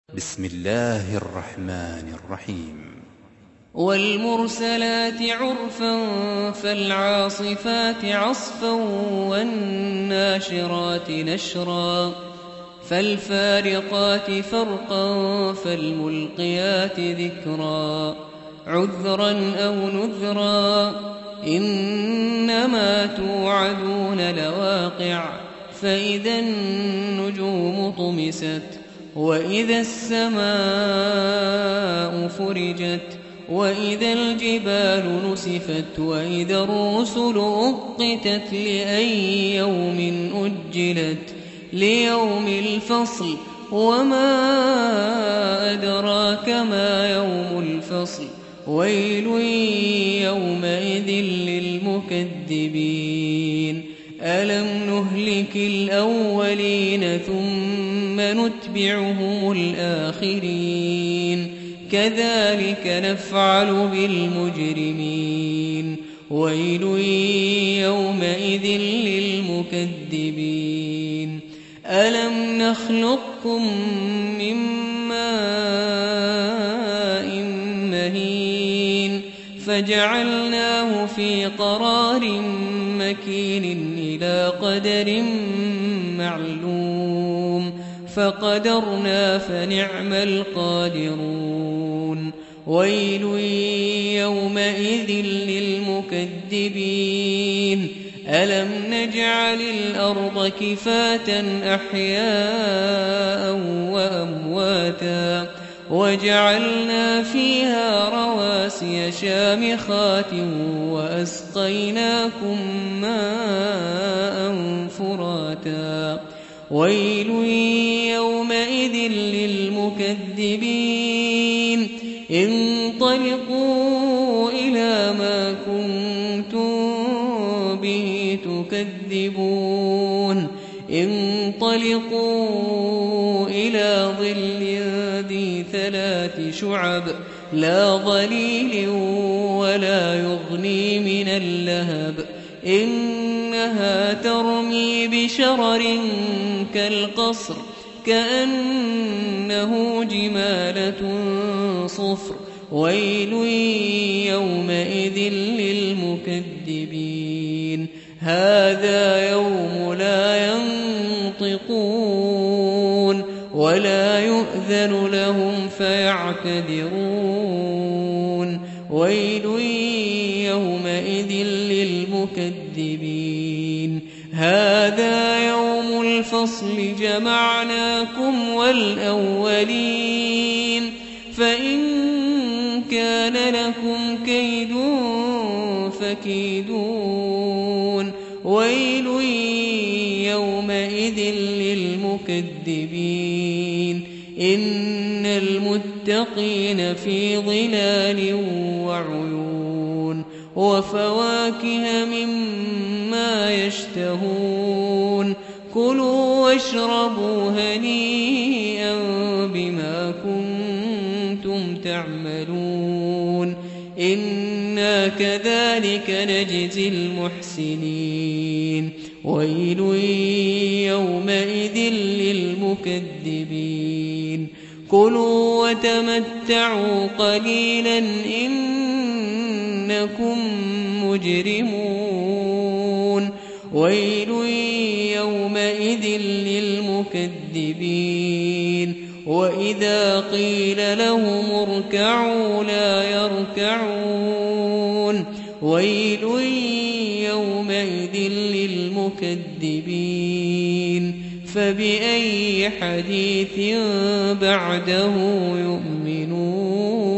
بسم الله الرحمن الرحيم. والمرسلات عرفا فالعاصفات عصفا والناشرات نشرا فالفارقات فرقا فالملقيات ذكرا عذرا أو نذرا إنما توعدون لواقع فإذا النجوم طمست وإذا السماء فرجت وإذا الجبال نسفت وإذا الرسل أقتت لأي يوم أجلت ليوم الفصل وما أدراك ما يوم الفصل ويل يومئذ للمكذبين ألم نهلك الأولين ثم نتبعهم الآخرين كذلك نفعل بالمجرمين ويل يومئذ للمكذبين ألم نخلقكم من ماء مهين فجعلناه في قرار مكين إلى قدر معلوم فقدرنا فنعم القادرون ويل يومئذ للمكذبين ألم نجعل الأرض كفاة أحياء وأمواتا وجعلنا فيها رواسي شامخات وأسقيناكم ماء فراتا ويل يومئذ للمكذبين انطلقوا إلى ما كنتم به تكذبون انطلقوا إلى ظل ذي 3 شعب لا ظليل ولا يغني من اللهب إنها ترمي بشرر كالقصر كأنه جمالة صفر ويل يومئذ للمكذبين هذا يوم لا ينطقون ولا يؤذن لهم فيعتذرون ويل يومئذ للمكذبين هذا يوم الفصل جمعناكم والأولين فإن كان لكم كيد فكيدون ويل يومئذ للمكذبين إن المتقين في ظلال وعيون وفواكه مما يشتهون كلوا واشربوا هنيئا بما كنتم تعملون إنا كذلك نجزي المحسنين ويل يومئذ للمكذبين كلوا وتمتعوا قليلا إنكم مجرمون ويل يومئذ للمكذبين وإذا قيل لهم اركعوا لا يركعون ويل يومئذ للمكذبين فبأي حديث بعده يؤمنون